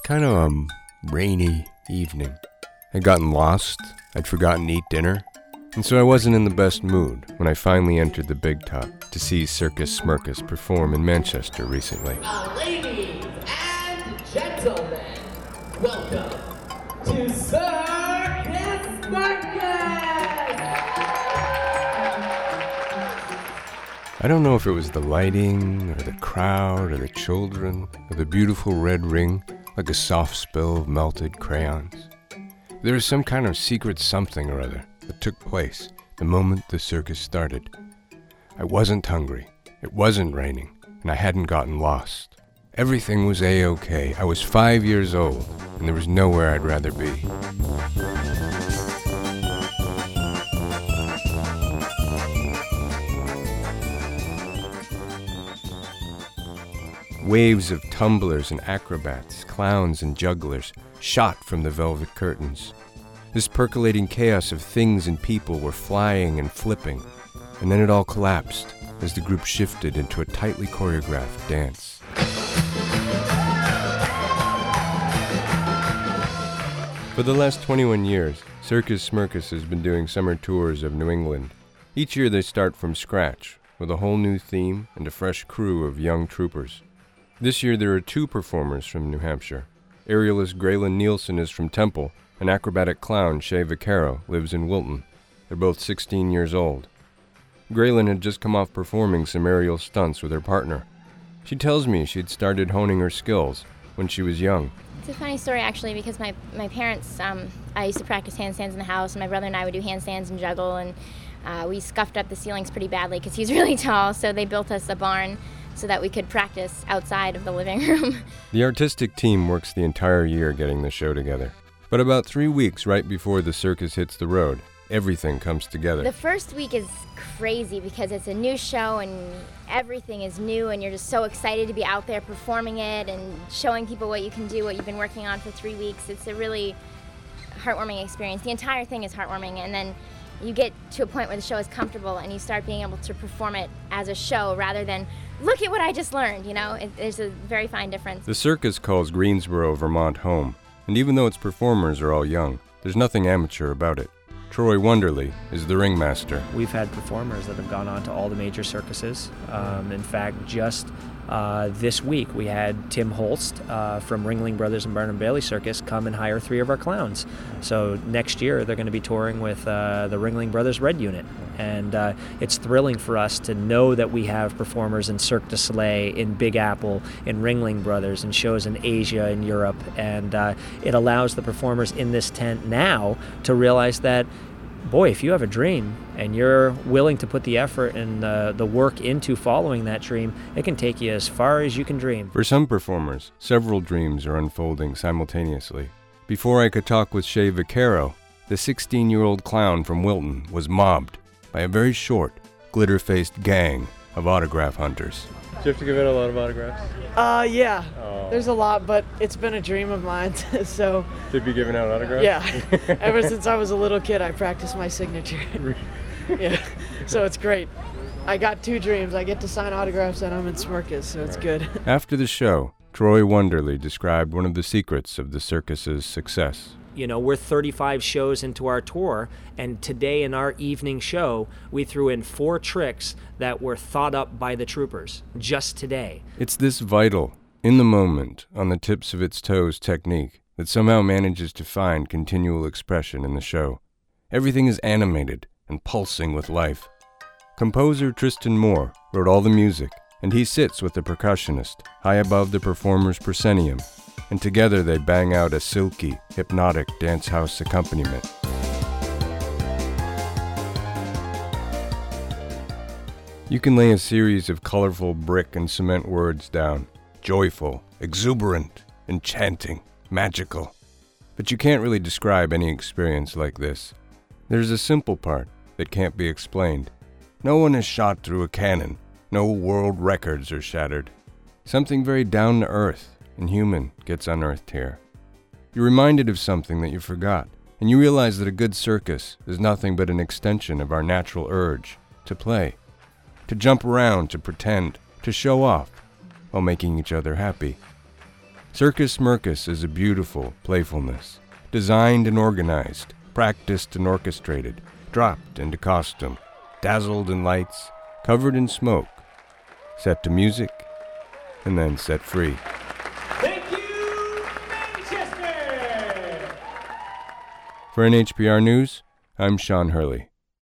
kind of a rainy evening. I'd gotten lost, I'd forgotten to eat dinner, and so I wasn't in the best mood when I finally entered the Big Top to see Circus Smirkus perform in Manchester recently. Ladies and gentlemen, welcome to Circus Smirkus! I don't know if it was the lighting, or the crowd, or the children, or the beautiful red ring, like a soft spill of melted crayons. There was some kind of secret something or other that took place the moment the circus started. I wasn't hungry, it wasn't raining, and I hadn't gotten lost. Everything was A-okay. I was 5 years old, and there was nowhere I'd rather be. Waves of tumblers and acrobats, clowns and jugglers shot from the velvet curtains. This percolating chaos of things and people were flying and flipping, and then it all collapsed as the group shifted into a tightly choreographed dance. For the last 21 years, Circus Smirkus has been doing summer tours of New England. Each year they start from scratch, with a whole new theme and a fresh crew of young troopers. This year there are 2 performers from New Hampshire. Aerialist Graylin Nielsen is from Temple, and acrobatic clown Shay Vaccaro lives in Wilton. They're both 16 years old. Graylin had just come off performing some aerial stunts with her partner. She tells me she'd started honing her skills when she was young. It's a funny story, actually, because my parents, I used to practice handstands in the house, and my brother and I would do handstands and juggle, and we scuffed up the ceilings pretty badly because he's really tall, so they built us a barn so that we could practice outside of the living room. The artistic team works the entire year getting the show together. But about 3 weeks right before the circus hits the road, everything comes together. The first week is crazy because it's a new show and everything is new, and you're just so excited to be out there performing it and showing people what you can do, what you've been working on for 3 weeks. It's a really heartwarming experience. The entire thing is heartwarming, and then you get to a point where the show is comfortable and you start being able to perform it as a show rather than, look at what I just learned, you know? There's a very fine difference. The circus calls Greensboro, Vermont home, and even though its performers are all young, there's nothing amateur about it. Troy Wonderly is the ringmaster. We've had performers that have gone on to all the major circuses. In fact, just this week we had Tim Holst from Ringling Brothers and Barnum Bailey Circus come and hire 3 of our clowns. So next year they're going to be touring with the Ringling Brothers Red Unit. And it's thrilling for us to know that we have performers in Cirque du Soleil, in Big Apple, in Ringling Brothers, and shows in Asia and Europe. And it allows the performers in this tent now to realize that, boy, if you have a dream and you're willing to put the effort and the work into following that dream, it can take you as far as you can dream. For some performers, several dreams are unfolding simultaneously. Before I could talk with Shay Vaccaro, the 16-year-old clown from Wilton was mobbed by a very short, glitter-faced gang of autograph hunters. Do you have to give out a lot of autographs? Yeah. Oh. There's a lot, but it's been a dream of mine, so... To be giving out autographs? Yeah. Ever since I was a little kid, I practiced my signature. Yeah. So it's great. I got 2 dreams. I get to sign autographs and I'm in Smirkus, so it's good. After the show, Troy Wonderly described one of the secrets of the circus's success. You know, we're 35 shows into our tour, and today in our evening show, we threw in 4 tricks that were thought up by the troopers, just today. It's this vital, in the moment, on the tips of its toes technique that somehow manages to find continual expression in the show. Everything is animated and pulsing with life. Composer Tristan Moore wrote all the music, and he sits with the percussionist, high above the performer's proscenium, and together they bang out a silky, hypnotic dance house accompaniment. You can lay a series of colorful brick and cement words down, joyful, exuberant, enchanting, magical. But you can't really describe any experience like this. There's a simple part that can't be explained. No one is shot through a cannon. No world records are shattered. Something very down to earth and human gets unearthed here. You're reminded of something that you forgot, and you realize that a good circus is nothing but an extension of our natural urge to play, to jump around, to pretend, to show off, while making each other happy. Circus Smirkus is a beautiful playfulness, designed and organized, practiced and orchestrated, dropped into costume, dazzled in lights, covered in smoke, set to music, and then set free. Thank you, Manchester! For NHPR News, I'm Sean Hurley.